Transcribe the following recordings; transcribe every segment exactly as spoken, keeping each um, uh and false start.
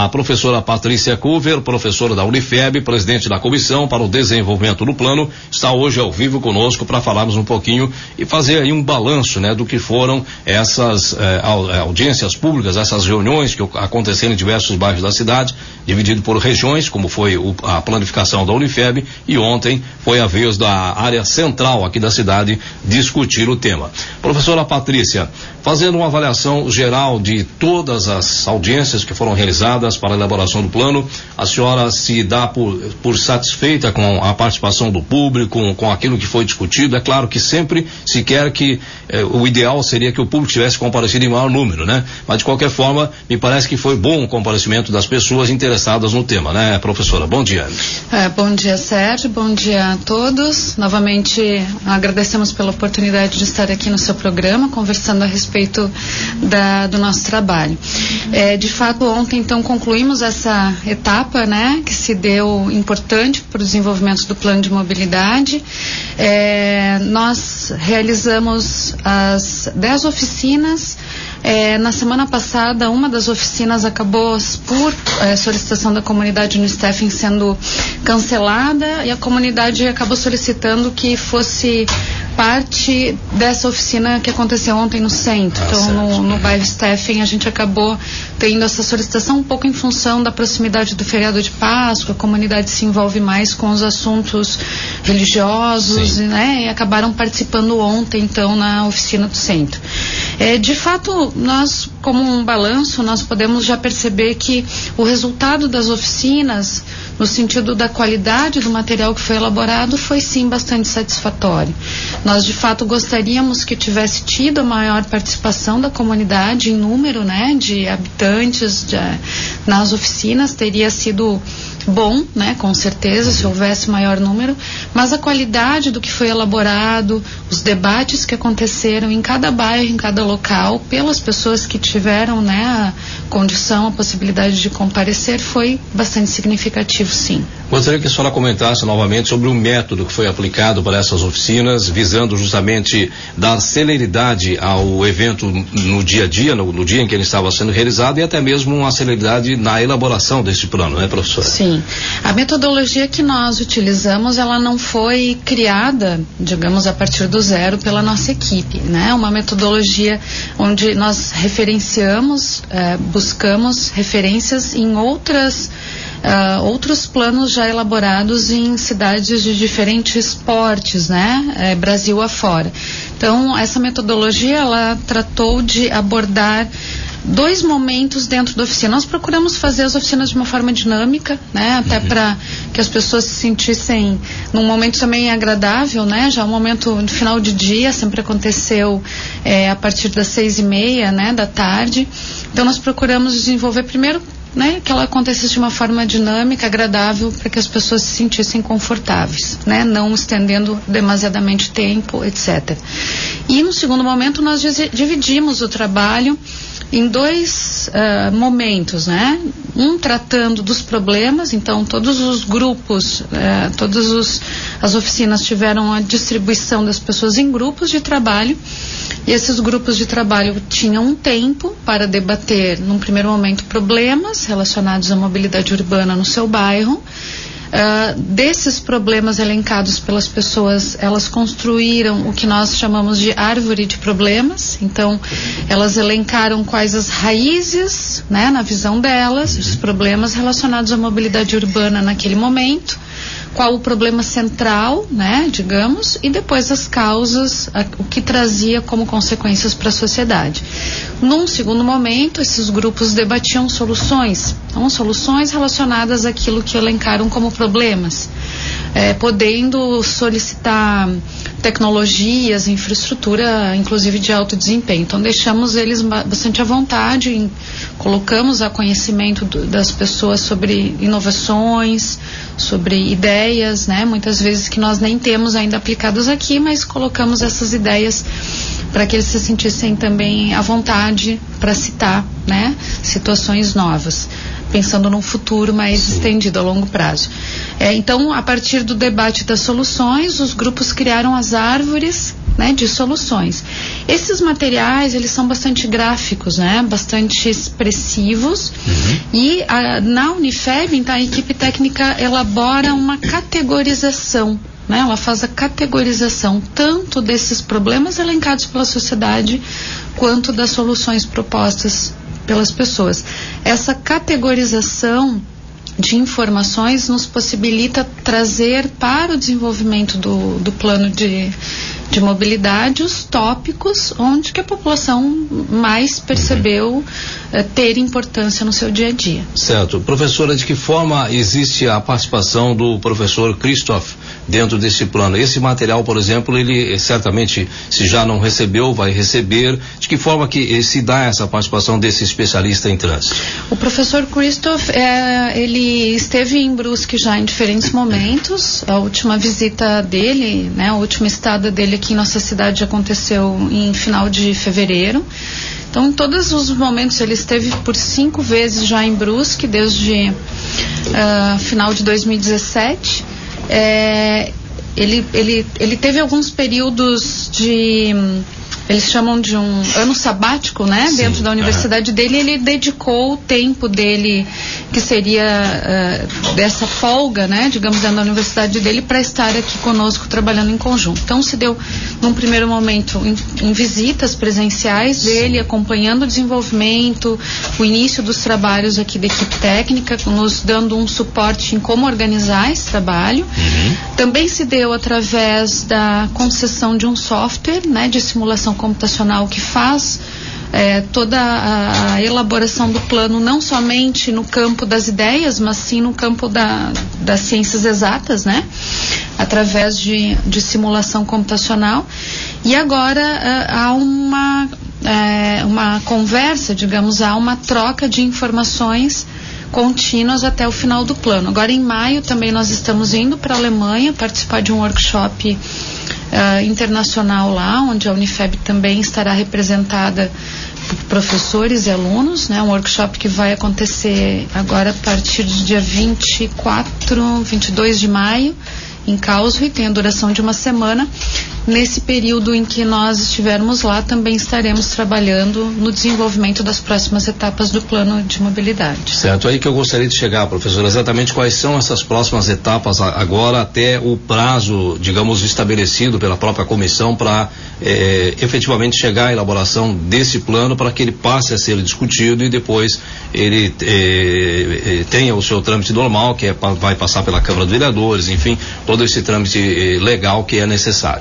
A professora Patrícia Cover, professora da Unifeb, presidente da Comissão para o Desenvolvimento do Plano, está hoje ao vivo conosco para falarmos um pouquinho e fazer aí um balanço, né, do que foram essas eh, audiências públicas, essas reuniões que aconteceram em diversos bairros da cidade, dividido por regiões, como foi o, a planificação da Unifeb, e ontem foi a vez da área central aqui da cidade discutir o tema. Professora Patrícia, fazendo uma avaliação geral de todas as audiências que foram realizadas para a elaboração do plano, a senhora se dá por, por satisfeita com a participação do público, com, com aquilo que foi discutido? É claro que sempre se quer que eh, o ideal seria que o público tivesse comparecido em maior número, né? Mas de qualquer forma, me parece que foi bom o comparecimento das pessoas interessadas no tema, né, professora? Bom dia. É, bom dia, Sérgio, bom dia a todos. Novamente agradecemos pela oportunidade de estar aqui no seu programa, conversando a respeito da, do nosso trabalho. É, de fato, ontem então concluímos essa etapa, né, que se deu importante para o desenvolvimento do plano de mobilidade. É, nós realizamos as dez oficinas. É, na semana passada, uma das oficinas acabou, por é, solicitação da comunidade no staffing, sendo cancelada, e a comunidade acabou solicitando que fosse parte dessa oficina que aconteceu ontem no centro. Ah, então, no, no bairro Staffing, a gente acabou tendo essa solicitação um pouco em função da proximidade do feriado de Páscoa. A comunidade se envolve mais com os assuntos religiosos, né, e acabaram participando ontem, então, na oficina do centro. É, de fato, nós, como um balanço, nós podemos já perceber que o resultado das oficinas, no sentido da qualidade do material que foi elaborado, foi sim bastante satisfatório. Nós, de fato, gostaríamos que tivesse tido a maior participação da comunidade em número, né, de habitantes de, nas oficinas, teria sido bom, né, com certeza, se houvesse maior número, mas a qualidade do que foi elaborado, os debates que aconteceram em cada bairro, em cada local, pelas pessoas que tiveram, né, a condição, a possibilidade de comparecer, foi bastante significativo, sim. Gostaria que a senhora comentasse novamente sobre o método que foi aplicado para essas oficinas, visando justamente dar celeridade ao evento no dia a dia, no, no dia em que ele estava sendo realizado, e até mesmo uma celeridade na elaboração desse plano, né, professora? Sim. A metodologia que nós utilizamos, ela não foi criada, digamos, a partir do zero pela nossa equipe, né? Uma metodologia onde nós referenciamos, eh, buscamos referências em outras Uh, outros planos já elaborados em cidades de diferentes portes, né, é, Brasil afora. Então, essa metodologia, ela tratou de abordar dois momentos dentro da oficina. Nós procuramos fazer as oficinas de uma forma dinâmica, né, até uhum. para que as pessoas se sentissem num momento também agradável, né, já um momento no final de dia, sempre aconteceu é, a partir das seis e meia, né, da tarde. Então, nós procuramos desenvolver primeiro, né, que ela acontecesse de uma forma dinâmica, agradável, para que as pessoas se sentissem confortáveis, né, não estendendo demasiadamente tempo, etcétera. E no segundo momento nós dividimos o trabalho em dois uh, momentos, né, um tratando dos problemas. Então todos os grupos, uh, todas os, as oficinas tiveram a distribuição das pessoas em grupos de trabalho. E esses grupos de trabalho tinham um tempo para debater, num primeiro momento, problemas relacionados à mobilidade urbana no seu bairro. Uh, desses problemas elencados pelas pessoas, elas construíram o que nós chamamos de árvore de problemas. Então, elas elencaram quais as raízes, né, na visão delas, os problemas relacionados à mobilidade urbana naquele momento, qual o problema central, né, digamos, e depois as causas, a, o que trazia como consequências para a sociedade. Num segundo momento, esses grupos debatiam soluções, então soluções relacionadas àquilo que elencaram como problemas, é, podendo solicitar tecnologias, infraestrutura, inclusive de alto desempenho. Então deixamos eles bastante à vontade, em, colocamos a conhecimento do, das pessoas sobre inovações, sobre ideias, né, muitas vezes que nós nem temos ainda aplicadas aqui, mas colocamos essas ideias para que eles se sentissem também à vontade para citar, né, situações novas, pensando num futuro mais Sim. estendido a longo prazo. É, então, a partir do debate das soluções, os grupos criaram as árvores né, de soluções. Esses materiais, eles são bastante gráficos, né, bastante expressivos, uhum. e a, na Unifeb, então, a equipe técnica elabora uma categorização, né, ela faz a categorização tanto desses problemas elencados pela sociedade quanto das soluções propostas pelas pessoas. Essa categorização de informações nos possibilita trazer para o desenvolvimento do, do plano de, de mobilidade os tópicos onde que a população mais percebeu eh, ter importância no seu dia a dia. Certo. Professora, de que forma existe a participação do professor Christoph dentro desse plano? Esse material, por exemplo, ele certamente, se já não recebeu, vai receber. De que forma que se dá essa participação desse especialista em trânsito? O professor Christoph, é, ele esteve em Brusque já em diferentes momentos. A última visita dele, né, a última estada dele aqui em nossa cidade aconteceu em final de fevereiro. Então, em todos os momentos, ele esteve por cinco vezes já em Brusque, desde uh, final de dois mil e dezessete. É, ele, ele, ele teve alguns períodos de, eles chamam de um ano sabático, né? Sim, dentro da universidade uhum. dele, ele dedicou o tempo dele, que seria uh, dessa folga, né? Digamos, dentro da universidade dele, para estar aqui conosco trabalhando em conjunto. Então, se deu, num primeiro momento, em, em visitas presenciais dele, acompanhando o desenvolvimento, o início dos trabalhos aqui da equipe técnica, nos dando um suporte em como organizar esse trabalho. Uhum. Também se deu através da concessão de um software, né? De simulação computacional que faz é, toda a, a elaboração do plano, não somente no campo das ideias, mas sim no campo da, das ciências exatas, né? Através de, de simulação computacional. E agora é, há uma, é, uma conversa, digamos, há uma troca de informações contínuas até o final do plano. Agora, em maio, também nós estamos indo para a Alemanha participar de um workshop Uh, internacional lá, onde a Unifeb também estará representada por professores e alunos, né? Um workshop que vai acontecer agora a partir do dia vinte e quatro, vinte e dois de maio, em Karlsruhe, tem a duração de uma semana. Nesse período em que nós estivermos lá, também estaremos trabalhando no desenvolvimento das próximas etapas do plano de mobilidade. Certo, aí que eu gostaria de chegar, professor, exatamente quais são essas próximas etapas agora até o prazo, digamos, estabelecido pela própria comissão para eh, efetivamente chegar à elaboração desse plano para que ele passe a ser discutido e depois ele eh, eh, tenha o seu trâmite normal, que é, vai passar pela Câmara dos Vereadores, enfim, todo esse trâmite eh, legal que é necessário.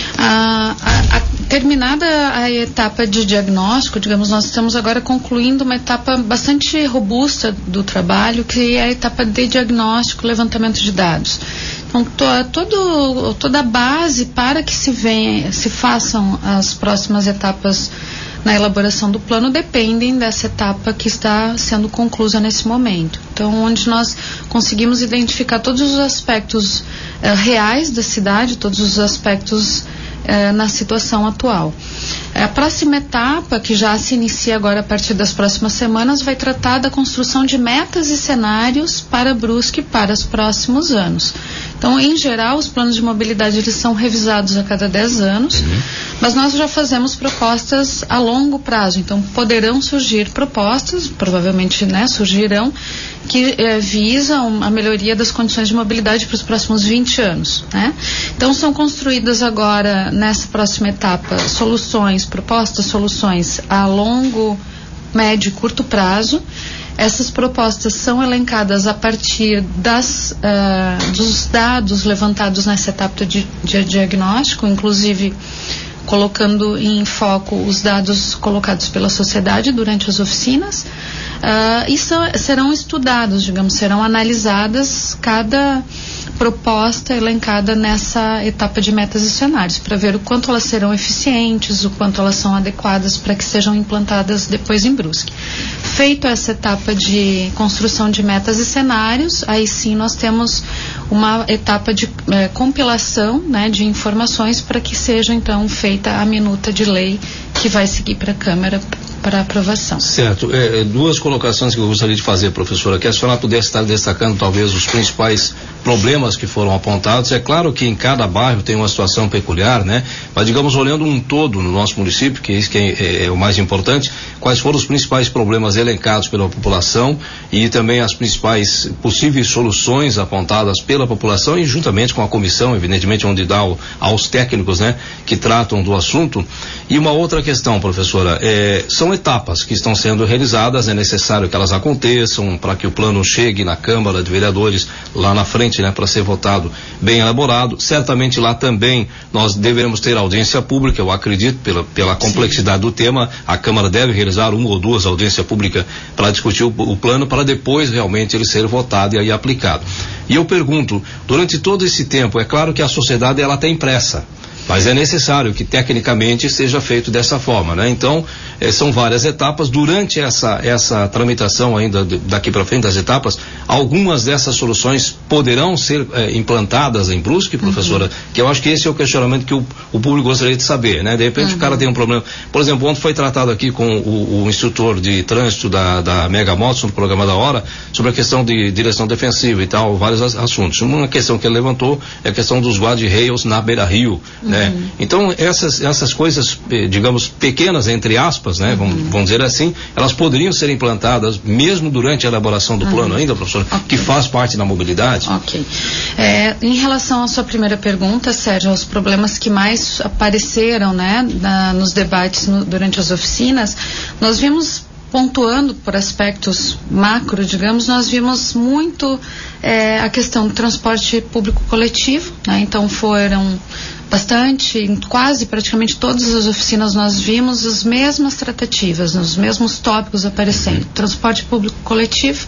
A, a, a, terminada a etapa de diagnóstico, digamos, nós estamos agora concluindo uma etapa bastante robusta do trabalho, que é a etapa de diagnóstico, levantamento de dados. Então, to, todo, toda a base para que se, venha, se façam as próximas etapas na elaboração do plano dependem dessa etapa que está sendo conclusa nesse momento. Então, onde nós conseguimos identificar todos os aspectos eh, reais da cidade, todos os aspectos eh, na situação atual. A próxima etapa, que já se inicia agora a partir das próximas semanas, vai tratar da construção de metas e cenários para Brusque para os próximos anos. Então, em geral, os planos de mobilidade eles são revisados a cada dez anos, uhum. mas nós já fazemos propostas a longo prazo. Então, poderão surgir propostas, provavelmente, né, surgirão, que eh, visam a melhoria das condições de mobilidade para os próximos vinte anos, né? Então, são construídas agora, nessa próxima etapa, soluções, propostas, soluções a longo, médio e curto prazo. Essas propostas são elencadas a partir das, uh, dos dados levantados nessa etapa de, de diagnóstico, inclusive colocando em foco os dados colocados pela sociedade durante as oficinas, uh, e são, serão estudados, digamos, serão analisadas cada proposta elencada nessa etapa de metas e cenários, para ver o quanto elas serão eficientes, o quanto elas são adequadas para que sejam implantadas depois em Brusque. Feito essa etapa de construção de metas e cenários, aí sim nós temos uma etapa de eh, compilação, né, de informações para que seja então feita a minuta de lei que vai seguir para a Câmara para aprovação. Certo. É, duas colocações que eu gostaria de fazer, professora, que a senhora pudesse estar destacando talvez os principais problemas que foram apontados. É claro que em cada bairro tem uma situação peculiar, né? Mas digamos, olhando um todo no nosso município, que isso que é, é, é o mais importante, quais foram os principais problemas elencados pela população e também as principais possíveis soluções apontadas pela população e juntamente com a comissão, evidentemente, onde dá o, aos técnicos, né, que tratam do assunto. E uma outra questão, professora, é, são etapas que estão sendo realizadas, é necessário que elas aconteçam para que o plano chegue na Câmara de Vereadores lá na frente, né, para ser votado bem elaborado. Certamente lá também nós devemos ter audiência pública, eu acredito, pela, pela complexidade Sim. do tema, a Câmara deve realizar uma ou duas audiências públicas para discutir o, o plano, para depois realmente ele ser votado e aí aplicado. E eu pergunto, durante todo esse tempo, é claro que a sociedade ela tem pressa, mas é necessário que tecnicamente seja feito dessa forma, né? Então, eh, são várias etapas. Durante essa essa tramitação ainda de, daqui para frente das etapas, algumas dessas soluções poderão ser eh, implantadas em Brusque, professora, uhum. que eu acho que esse é o questionamento que o, o público gostaria de saber, né? De repente uhum. o cara tem um problema. Por exemplo, ontem foi tratado aqui com o, o instrutor de trânsito da, da Mega Motos, no programa da hora, sobre a questão de direção defensiva e tal, vários assuntos. Uma questão que ele levantou é a questão dos guarda-reios na beira-rio, uhum. né? Então, essas, essas coisas, digamos, pequenas, entre aspas, né? Uhum. Vamos, vamos dizer assim, elas poderiam ser implantadas mesmo durante a elaboração do uhum. plano ainda, professor, okay. que faz parte da mobilidade? Ok. É, em relação à sua primeira pergunta, Sérgio, os problemas que mais apareceram, né, na, nos debates no, durante as oficinas, nós vimos, pontuando por aspectos macro, digamos, nós vimos muito é, a questão do transporte público coletivo, né? Então foram bastante, em quase praticamente todas as oficinas nós vimos as mesmas tratativas, os mesmos tópicos aparecendo. Transporte público coletivo,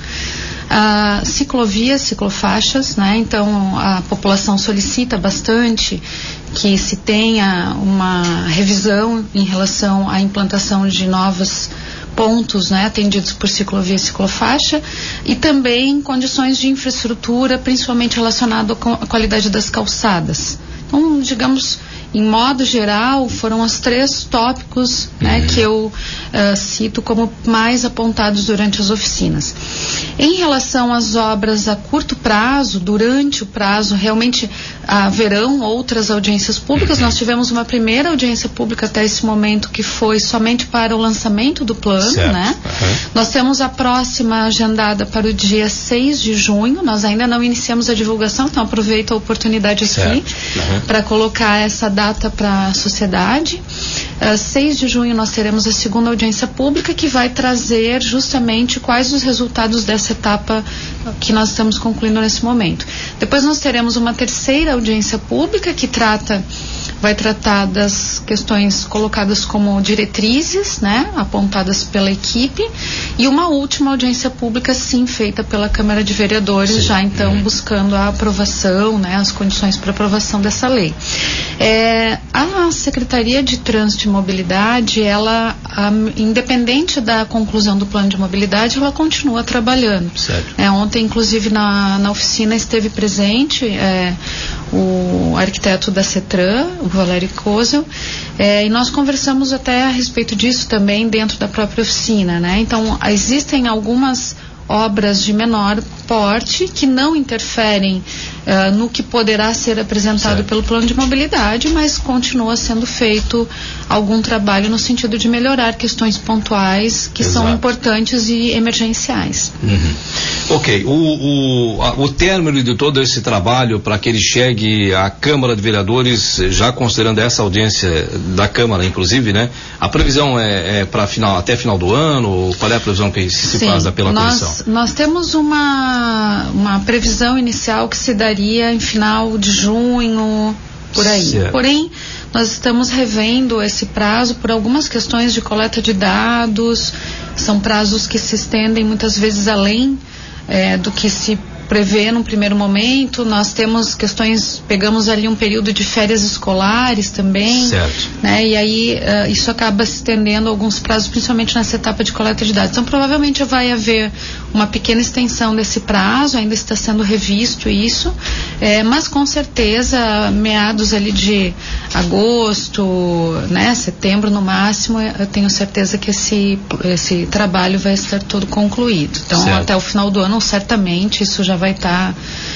uh, ciclovias, ciclofaixas, né? Então a população solicita bastante que se tenha uma revisão em relação à implantação de novos pontos, né, atendidos por ciclovia e ciclofaixa, e também condições de infraestrutura, principalmente relacionado com a qualidade das calçadas. Então, digamos, em modo geral, foram os três tópicos, né, que eu uh, cito como mais apontados durante as oficinas. Em relação às obras a curto prazo, durante o prazo, realmente haverão outras audiências públicas. Nós tivemos uma primeira audiência pública até esse momento, que foi somente para o lançamento do plano, certo. né? Uhum. Nós temos a próxima agendada para o dia seis de junho, nós ainda não iniciamos a divulgação, então aproveito a oportunidade aqui uhum. para colocar essa data para a sociedade. Uh, seis de junho nós teremos a segunda audiência pública, que vai trazer justamente quais os resultados dessa etapa que nós estamos concluindo nesse momento. Depois nós teremos uma terceira audiência pública que trata, vai tratar das questões colocadas como diretrizes, né, apontadas pela equipe, e uma última audiência pública, sim, feita pela Câmara de Vereadores, sim. já então uhum. buscando a aprovação, né, as condições para aprovação dessa lei. É, a Secretaria de Trânsito e Mobilidade, ela, a, independente da conclusão do plano de mobilidade, ela continua trabalhando. É, ontem, inclusive, na, na oficina esteve presente é, o arquiteto da CETRAN, o Valério Kozel, é, e nós conversamos até a respeito disso também dentro da própria oficina, né? Então, existem algumas obras de menor porte que não interferem uh, no que poderá ser apresentado certo. Pelo plano de mobilidade, mas continua sendo feito algum trabalho no sentido de melhorar questões pontuais que Exato. São importantes e emergenciais. Uhum. Ok, o, o, a, o término de todo esse trabalho para que ele chegue à Câmara de Vereadores, já considerando essa audiência da Câmara, inclusive, né? A previsão é, é para final, até final do ano? Qual é a previsão que se Sim, faz pela nós, comissão? Nós temos uma, uma previsão inicial que se daria em final de junho, por aí. Certo. Porém, nós estamos revendo esse prazo por algumas questões de coleta de dados, são prazos que se estendem muitas vezes além é, do que se prevê num primeiro momento. Nós temos questões, pegamos ali um período de férias escolares também, certo, né? E aí uh, isso acaba se estendendo alguns prazos, principalmente nessa etapa de coleta de dados. Então provavelmente vai haver uma pequena extensão desse prazo, ainda está sendo revisto isso, é, mas com certeza meados ali de agosto, né, setembro no máximo, eu tenho certeza que esse, esse trabalho vai estar todo concluído. Então certo, até o final do ano certamente isso já vai estar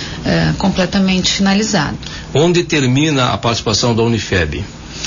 é, completamente finalizado. Onde termina a participação da Unifeb?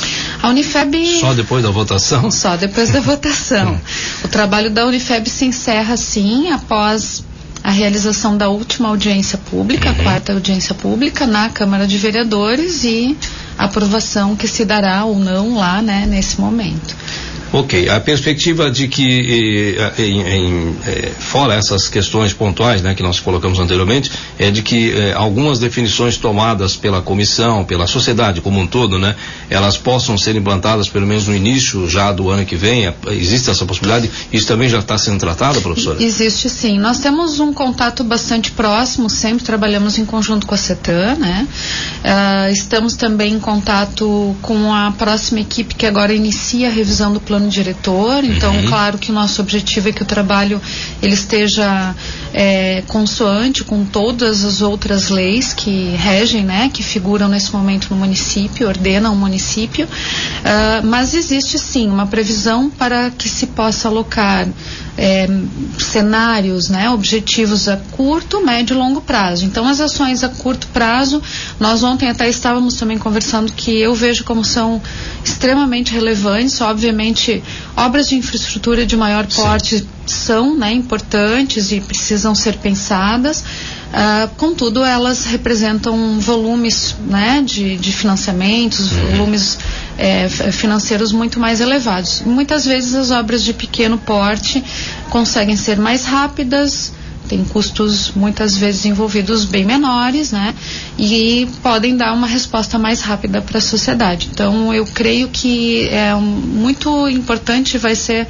A Unifeb... Só depois da votação? Só depois da votação. O trabalho da Unifeb se encerra, sim, após a realização da última audiência pública, uhum, a quarta audiência pública, na Câmara de Vereadores, e a aprovação que se dará ou não lá, né, nesse momento. Ok, a perspectiva de que, eh, em, em, eh, fora essas questões pontuais, né, que nós colocamos anteriormente, é de que eh, algumas definições tomadas pela comissão, pela sociedade como um todo, né, elas possam ser implantadas pelo menos no início já do ano que vem. Existe essa possibilidade? Isso também já está sendo tratado, professora? Existe, sim. Nós temos um contato bastante próximo, sempre trabalhamos em conjunto com a CETAM, né? Uh, estamos também em contato com a próxima equipe que agora inicia a revisão do plano diretor. Então, uhum, claro que o nosso objetivo é que o trabalho ele esteja é, consoante com todas as outras leis que regem, né, que figuram nesse momento no município, ordenam o município, uh, mas existe sim uma previsão para que se possa alocar É, cenários, né, objetivos a curto, médio e longo prazo. Então, as ações a curto prazo, nós ontem até estávamos também conversando que eu vejo como são extremamente relevantes. Obviamente, obras de infraestrutura de maior porte, sim, são, né, importantes e precisam ser pensadas. Uh, contudo, elas representam volumes, né, de, de financiamentos, uhum, volumes é, financeiros muito mais elevados. Muitas vezes as obras de pequeno porte conseguem ser mais rápidas, tem custos muitas vezes envolvidos bem menores, né? E podem dar uma resposta mais rápida para a sociedade. Então, eu creio que é um, muito importante, vai ser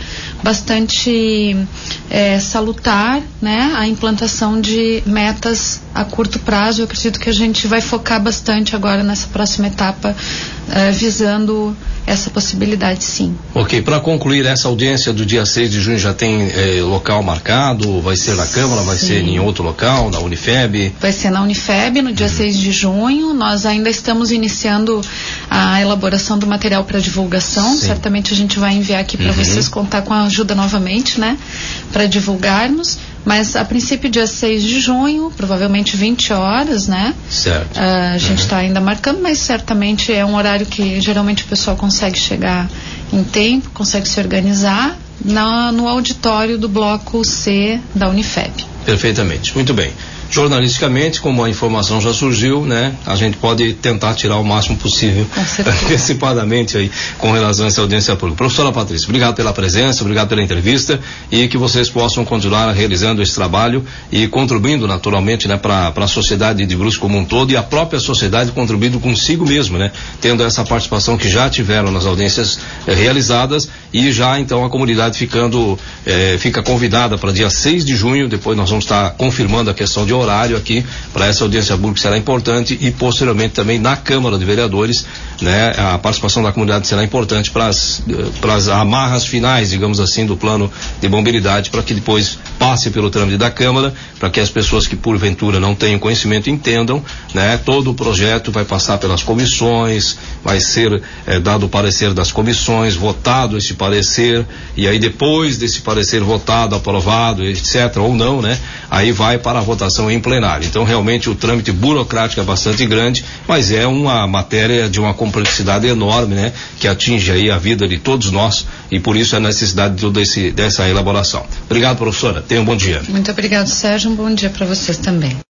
bastante é, salutar, né, a implantação de metas a curto prazo. Eu acredito que a gente vai focar bastante agora nessa próxima etapa, é, visando essa possibilidade, sim. Ok, para concluir, essa audiência do dia seis de junho já tem eh, local marcado? Vai ser na Câmara, vai sim, ser em outro local, na Unifeb? Vai ser na Unifeb, no dia uhum, seis de junho. Nós ainda estamos iniciando a elaboração do material para divulgação. Sim. Certamente a gente vai enviar aqui para uhum, vocês, contar com a ajuda novamente, né, para divulgarmos. Mas a princípio dia seis de junho, provavelmente vinte horas, né? Certo. Uh, a gente está uhum, ainda marcando, mas certamente é um horário que geralmente o pessoal consegue chegar em tempo, consegue se organizar na, no auditório do bloco C da Unifeb. Perfeitamente, muito bem. Jornalisticamente, como a informação já surgiu, né, a gente pode tentar tirar o máximo possível antecipadamente aí com relação a essa audiência pública. Professora Patrícia, obrigado pela presença, obrigado pela entrevista, e que vocês possam continuar realizando esse trabalho e contribuindo naturalmente, né, para a sociedade de Brusque como um todo, e a própria sociedade contribuindo consigo mesmo, né, tendo essa participação que já tiveram nas audiências eh, realizadas, e já então a comunidade ficando eh, fica convidada para dia seis de junho. Depois nós vamos estar confirmando a questão de horário aqui para essa audiência pública, que será importante, e posteriormente também na Câmara de Vereadores, né, a participação da comunidade será importante para as para as amarras finais, digamos assim, do plano de mobilidade, para que depois passe pelo trâmite da Câmara, para que as pessoas que porventura não tenham conhecimento entendam, né, todo o projeto vai passar pelas comissões, vai ser eh, dado o parecer das comissões, votado esse parecer, e aí depois desse parecer votado, aprovado, etc, ou não, né, aí vai para a votação em plenário. Então, realmente, o trâmite burocrático é bastante grande, mas é uma matéria de uma complexidade enorme, né, que atinge aí a vida de todos nós, e por isso a necessidade de toda esse, dessa elaboração. Obrigado, professora. Tenha um bom dia. Muito obrigado, Sérgio. Um bom dia para vocês também.